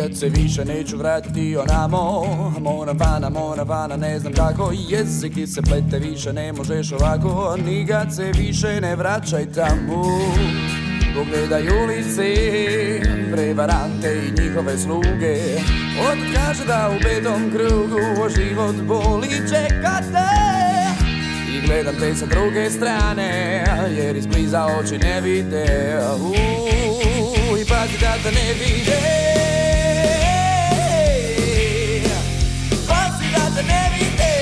Nikad se više neću vratiti onamo. Moram vana, ne znam kako. Jezik ti se plete, više ne možeš ovako. Nikad se više ne vraćaj tamo. Pogledaj ulici, prevarante i njihove sluge. Od kaže da u betom krugu život boli, čekate. I gledam te sa druge strane, jer izbliza oči ne vide. I pazi da te ne vide. Pazi da te ne vide.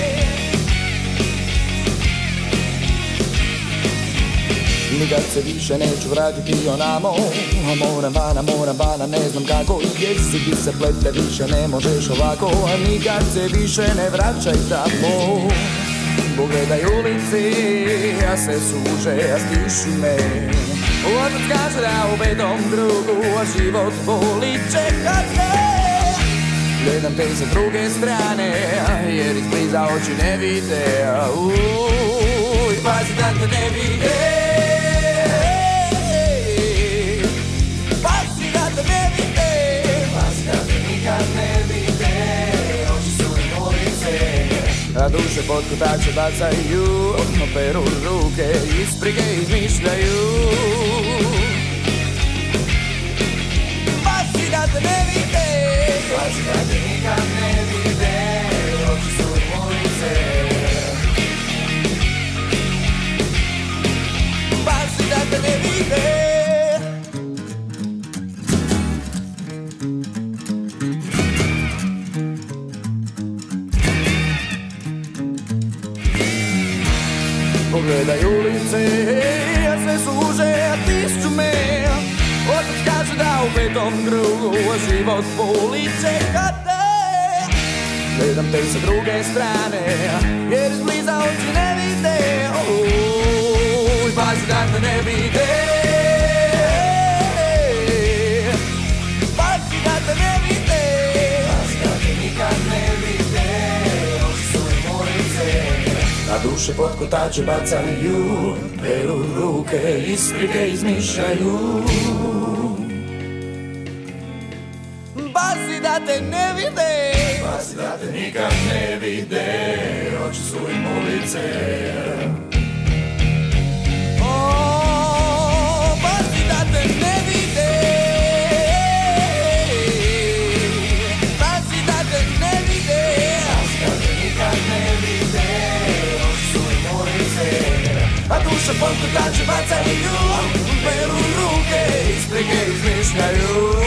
Nikad se više neću vratiti onamo. Moram vana, ne znam kako. Jezik ti se plete, više ne možeš ovako. Nikad se više ne vraćaj tamo. Pogledaj ulici, a se suže, a stiši me. Otac kaže da u betom krugu, a život boli, čekate. Gledam te sa druge strane, jer izbliza oči ne vide. Pazi da te ne vide. Pazi da te ne vide. Pazi da te nikad ne vide. Oči su im ulice, a duše pod kotače bacaju. Peru ruke, isprike izmišljaju. Pazi da te ne vide. Pazi da te nikad ne vide. Oči su im ulice. Pazi da te ne vide. Pogledaj ulice, a sve suže, a tišću me. Otac kaže da u betom krugu, a život boli, čekate. Gledam te sa druge strane, jer izbliza oči ne vide. Pazi da te ne vide. Pazi da te ne vide. Pazi da te nikad ne vide. Oči su im ulice, a duše pod kotače bacaju. Peru ruke, isprike izmišljaju. Pazi da te ne vide. Pazi da te nikad ne vide. Oči su im ulice. Pazi da te ne vide. Pazi da te ne vide. Pazi da te nikad ne vide. A duše pod kotače bacaju. Peru ruke, isprike izmišljaju.